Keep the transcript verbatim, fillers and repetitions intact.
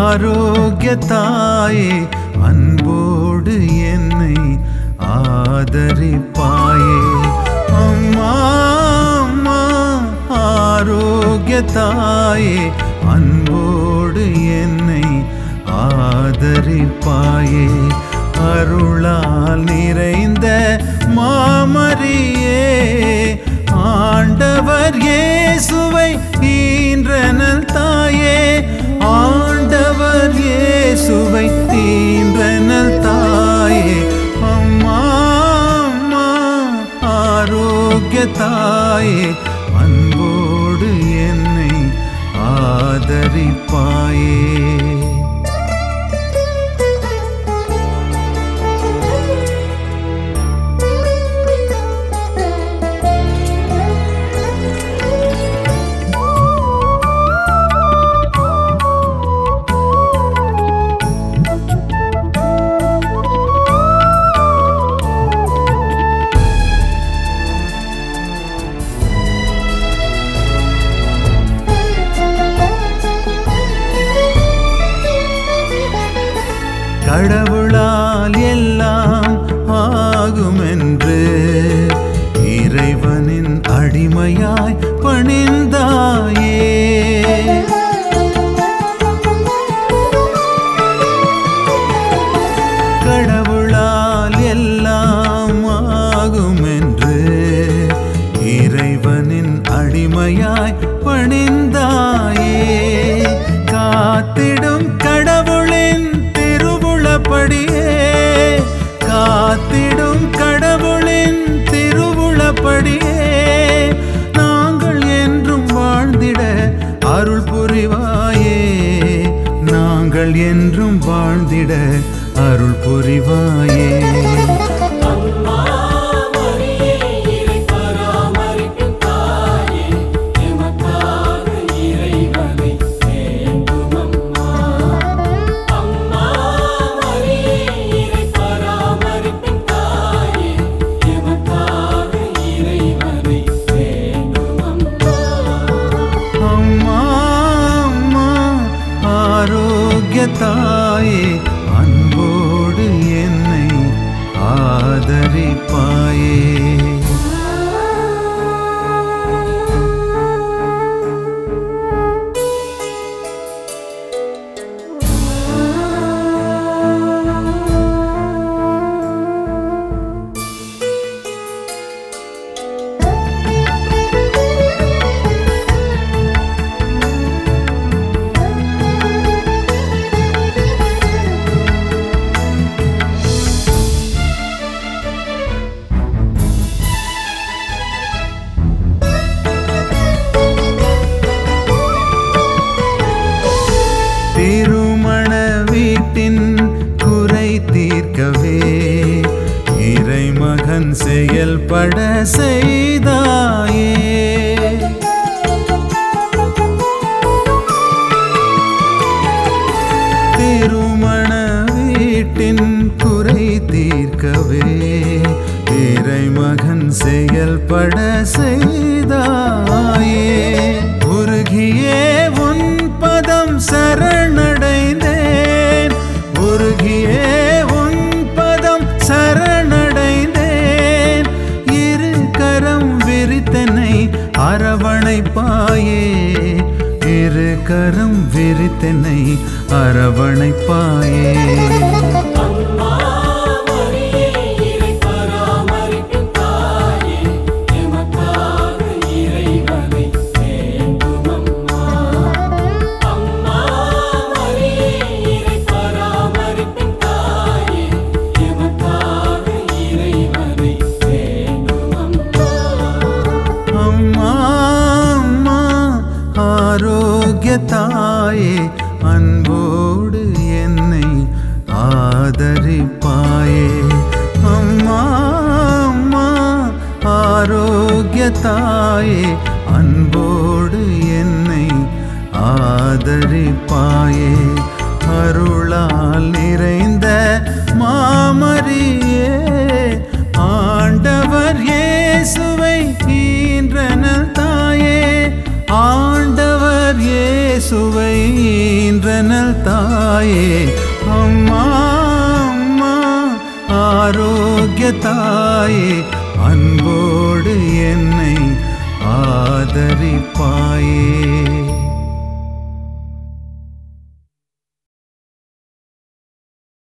ஆரோக்கிய தாயே அன்போடு என்னை ஆதரிப்பாயே. அம்மா அம்மா ஆரோக்கிய தாயே அன்போடு என்னை ஆதரிப்பாயே. அருளால் நிறைந்த மாமரியே ஆண்டவர் இயேசுவை ஈன்றனள் தாயே. ஆண்டவர் இயேசுவை ஈன்றனள் தாயே. அம்மா அம்மா ஆரோக்கிய தாயே அன்போடு என்னை ஆதரிப்பாயே. கடவுளால் எல்லாம் ஆகுமென்று இறைவனின் அடிமையாய் பணிந்தாயே. கடவுளால் எல்லாம் ஆகுமென்று இறைவனின் அடிமையாய் பணிந்தாயே. காத்திடும் கடவுளின் படியே காத்திடும் கடவுளின் திருவுளப்படியே நாங்கள் என்றும் வாழ்ந்திட அருள் புரிவாயே. நாங்கள் என்றும் வாழ்ந்திட அருள் புரிவாயே. தாயே அன்போடு என்னை ஆதரிப்பாயே. திருமண வீட்டின் குறை தீர்க்கவே இறைமகன் செயல்பட செய்தாயே. திருமண வீட்டின் குறை தீர்க்கவே இறைமகன் செயல்பட செய்தாயே. உருகியே உன் பதம் சரணடைந்தேன். உருகியே உன் பதம் சரணடைந்தேன். இரு கரம் விரித்தனை அரவணைப்பாயே. இரு கரம் விரித்தனை அரவணைப்பாயே. ஆரோக்கிய தாயே அன்போடு என்னை ஆதரிப்பாயே. அம்மா அம்மா ஆரோக்கிய தாயே அன்போடு என்னை ஆதரிப்பாயே. அருளால் நிறைந்த மாமரியே ஆண்டவர் இயேசுவை ஈன்றனள் தாயே. ஆண்டவர் இயேசு இயேசுவை ஈன்றனள் தாயே. அம்மா அம்மா ஆரோக்கிய தாயே, அன்போடு என்னை ஆதரிப்பாயே.